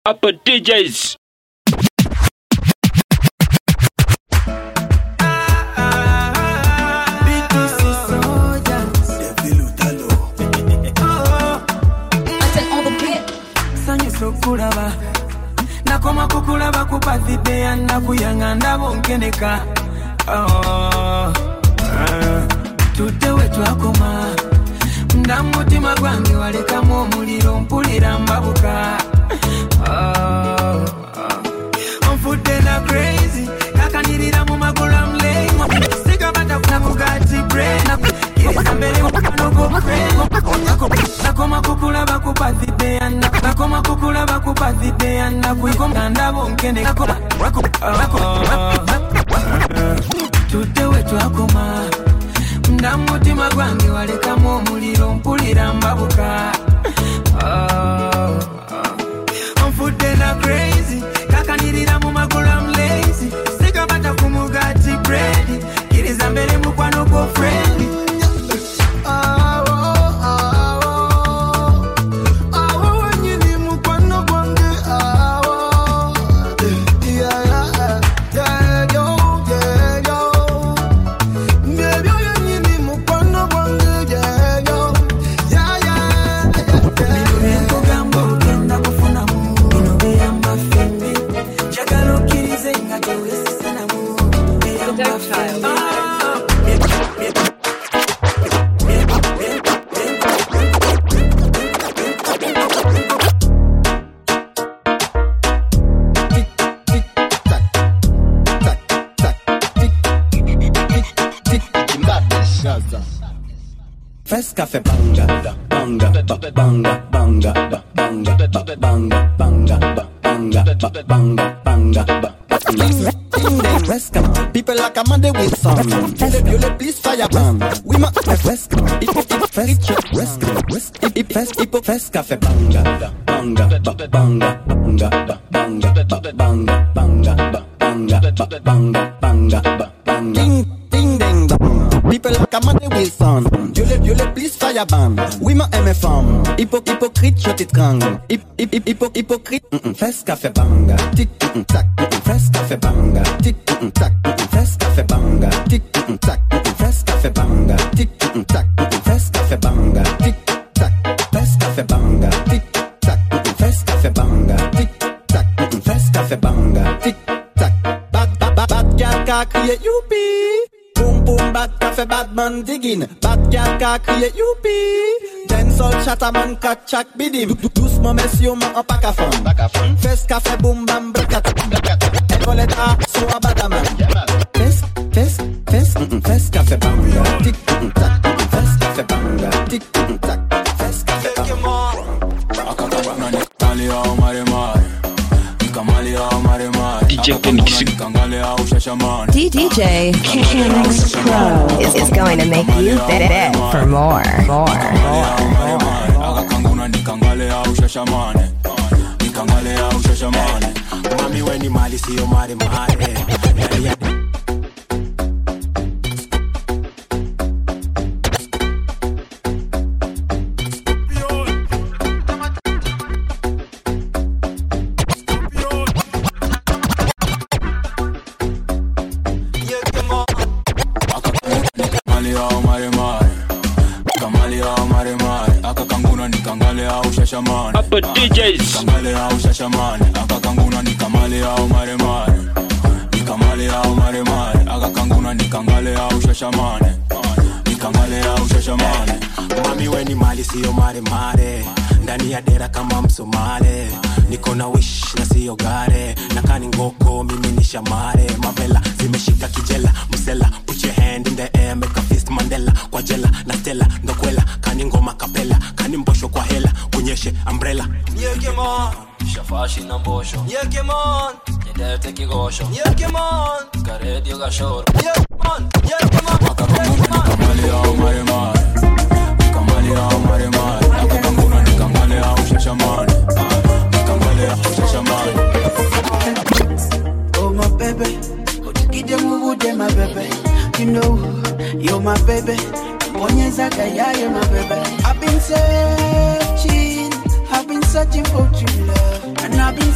Upper DJs. Nakoma kukulaba kupatide ya nakuyanga ndabo nkeneka tutewe twakoma ndamutima gwange walekamu omuliro mpulira mbabuka onfudde na crazy kakanirira mu magulu amulemo sigabata nakugati brain nakiriza mbere wanogo brain nakoma kukulaba kupatide ya nakoma kukulaba kupatide ya nakuyonga ndabo nkeneka tutewe twakoma ndamutima gwange walekamu omuliro mpulira mbabuka onfudde na crazy kakanirira mu magulu I'm lazy sigabata ku mugati bread kiriza mbere mukwano go friendly Fresh cafe banga, banga, banga, banga, banga, banga, banga, banga, banga, banga. Fresh cafe, people like a Monday with some. You let please fire brand. We ma fresh cafe, fresh cafe banga, banga, banga, banga, banga, banga, banga, banga, banga, banga. Ding ding dong. People like a Monday Wilson. You let please fire ban. Oui ma MFM. Hypocrite je t'étrangle. Hypocrite. Fresh café banga. Tic tac. Fresh café banga. Tic tac. Fresh café banga. Tic tac. Fresh café banga. Tic tac. Fresh café banga. Tic tac. Fresh café banga. Tic tac. Fresh café banga. Tic tac. Fresh café banga. Tic tac. Bad girl ka crier youpi. Boom boom bad café bad man digging. Bad girl ka crier youpi. Dancehall chataman kachak bidim. Doucement messieurs man en pack à fond. Fes café boom bam blakat. Écolette A so a badaman. Fes café banga. Tic tac. Fes café banga. Tic tac. Fes café banga. DJ Phoenix. DJ Phoenix Pro is going to make you beg for more. Mami weni mali siyo mare mare. Upper DJs. Kamale au shashamane, akakanguna ni kamale au mare mare. Ni kamale au mare mare, akakanguna ni kamale au shashamane. Ni kamale au shashamane. Mami weni mali siyo mare mare. Ndani ya dera kama Msomale. Niko na wish na siyo gare. Nakani ngoko mimi ni shamare. Mavela zimeshika kijela. Musela put your hand in the air, make a fist Mandela. Kwa jela na stella ndokwela. Kani ngoma kapela, kani mbosho kwa hela. Kunyeshe umbrella. Yekemon Shafashi na mbosho Yekemon Nyedete kigosho Yekemon Karedio gashoro Yekemon Kamale au mare mare. Kamale au mare mare. Akakanguna ni kamale au shashamane. Kamale au shashamane. Oh my baby, my baby. You know, you're my baby. I've been searching for true love. And I've been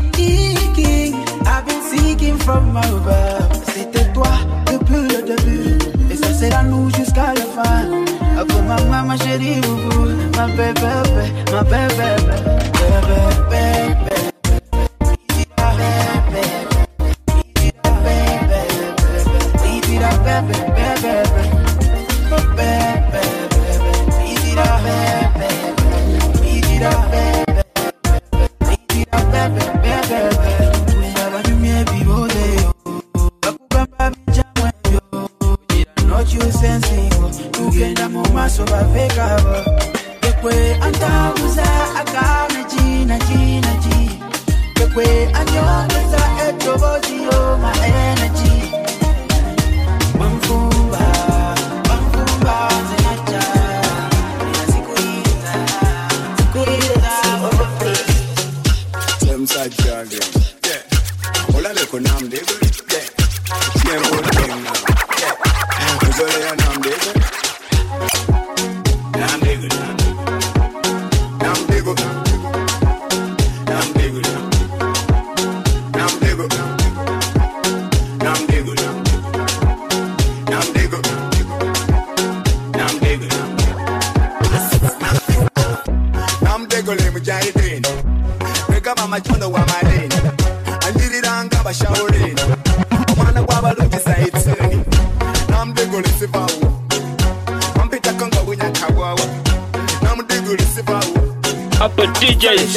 seeking from above. C'était toi depuis le début, et ça sera nous jusqu'à la fin. Après ma maman, ma chérie, ma bébé, ma bébé, bébé. Upper DJs.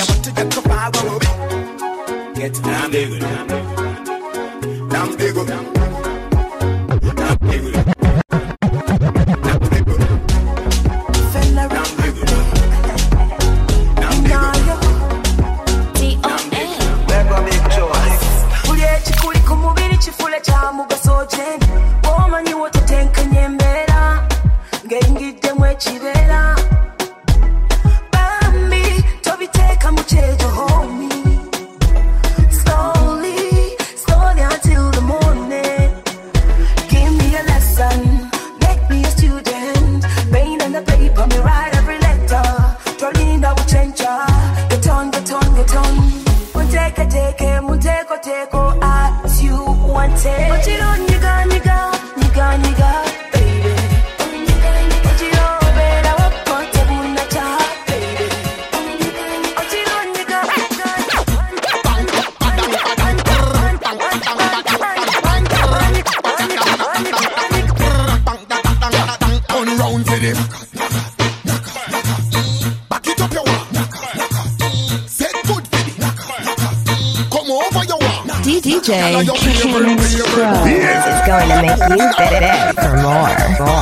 DJ King's Pro is going to make you beg for more.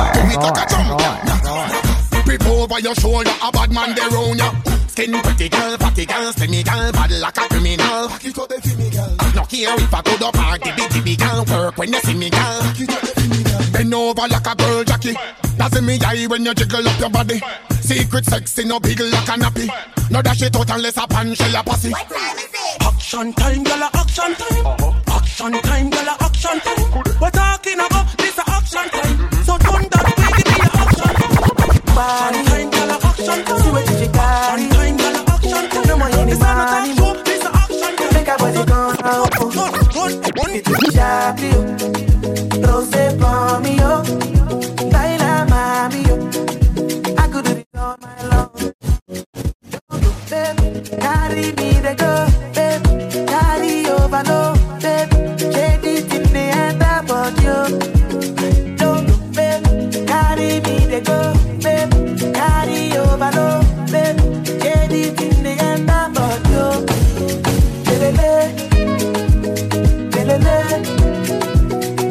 Grip over your shoulder, a bad man there round ya. Skin pretty girl, fatty girl, semi girl, bad like a criminal. Back it up the female girl. No care if I go to party, dibby girl, work when you see me girl. Back it up the female girl. Bend over like a girl Jackie. That's in me eye when you jiggle up your body. Secret sexy, no big like a nappy. No dash it out unless a pan shell a pussy. What time is it? Action time, girl, action time. Action time, girl, action time. We're talking about this action time. So don't that way, give me action time. Action time, girl, action time. See what you got. Action time, girl, action time. No more any money. This action time. Make a body gone out. It's sharply. Rose for me, yo. Baila, mami, yo. I could do it all my long. Carry me the go, babe. Carry over, no, babe. Shade it in the end about you. Don't go, babe. Carry me the go, babe. Carry over, no, babe. Shade it in the end about you. Lelele, lelele,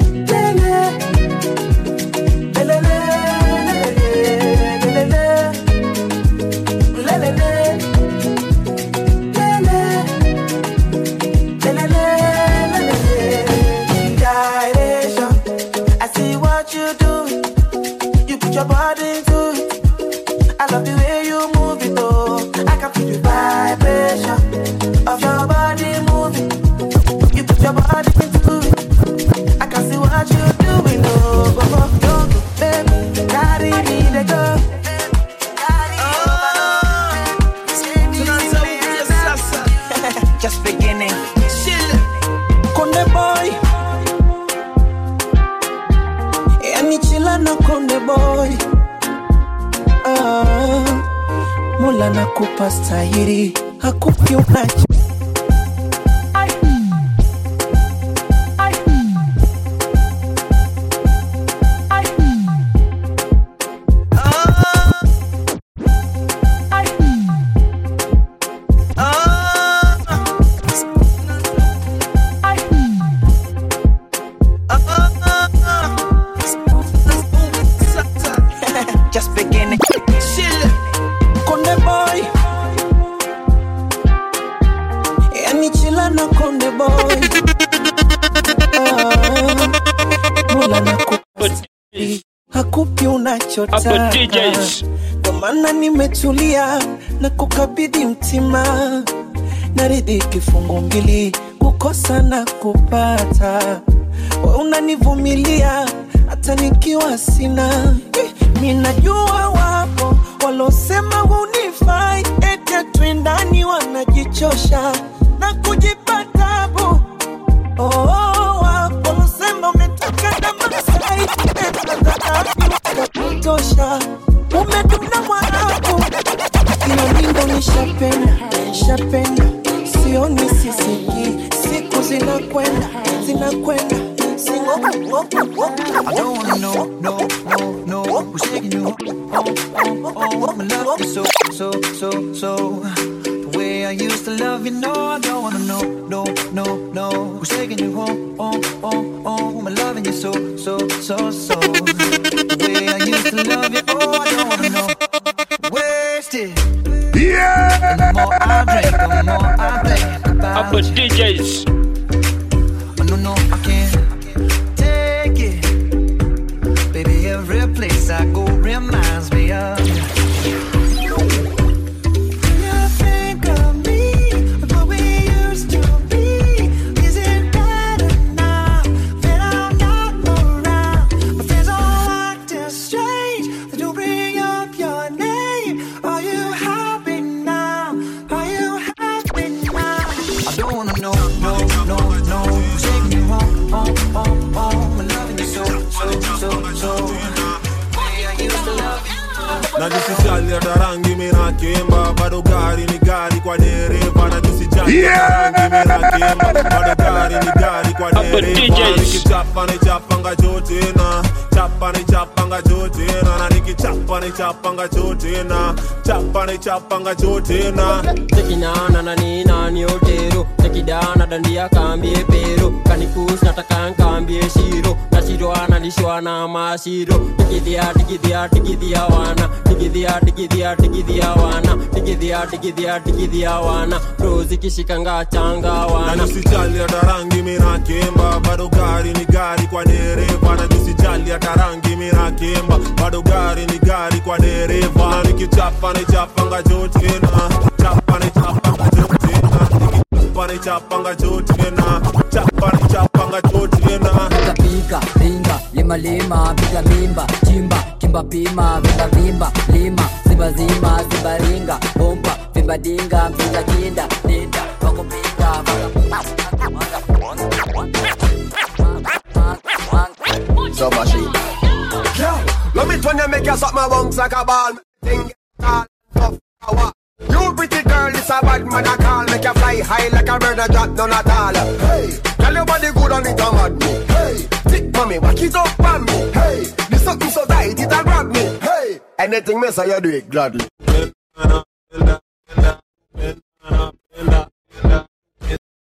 beginning. Konde boy, yani chila na konde boy. Mola nakupa stahiri, hakupi unachi. Hakupi unachotaka, ndo maana nimetulia na kukabidhi mtima. Naridhi kifungu mbili, kukosa na kupata. Wewe unanivumilia hata nikiwa sina. Minajua wapo walosema hunifai, eti twendani wanajichosha na kujipa tabu. Walosema umetoka na Masai, tosha umeduna mwarabu. Ila mindo nishapenda, sioni sisiki. Siku zinakwenda, singo. I don't wanna know who's taking you home. My love is so the way I used to love you. No, I don't wanna know who's taking you home. My loving you so the way I used to love you. Oh, I don't wanna know. Wasted. Yeah. And the more I drink, the more I think about Upper DJs. No, I can't take it. Baby, every place I go reminds me of you. You think of me, but we used to be. Is it better now that I'm not around? My friends all acting strange. They do bring up your name. Are you happy now? Are you happy now? I don't wanna know. Taking you home. I'm loving you so. Way I used to love you. Najisijali hata rangi mina kemba, bado gari ni gari kwa dereva. Najisijali hata rangi mina kemba, bado gari ni gari kwa dereva. Nikichapa ni chapanga jotena, chapa ni chapanga jotena. Na nikichapa ni chapanga jotena, chapa ni chapanga jotena. Tekinana na nina ni otero, tekidana dandia kambie pero. Kanikus nataka nkambie shiro, na shiro analishwa na mashiro. Tikidia wana, tikidia wana. Rozi kishikanga changa wana. Najisijali hata rangi mina kemba, bado gari ni gari kwa dereva. Najisijali hata rangi mina kemba, bado gari ni gari kwa dereva. Na nikichapa ni chapanga jotena, chapa ni chapanga jotena. Nikichapa ni chapanga jotena, chapa ni chapanga jotena. Pika, pinga, lima, piga mimba, chimba, kimba pima, vimba, lima, zima, ringa, bomba, vimba dinga, mpiga kinda, dinda, wako pinga, So much. Yo, love it when you make you suck my bones like a ball. Thing all tough power. You pretty girl, it's a bad man I call. Make you fly high like a bird and drop none at all. Hey, tell your body good on it and mad me. Hey, tick mommy, back it up on me. Hey, this something so tight it a grab me. Hey, anything me say you do it gladly.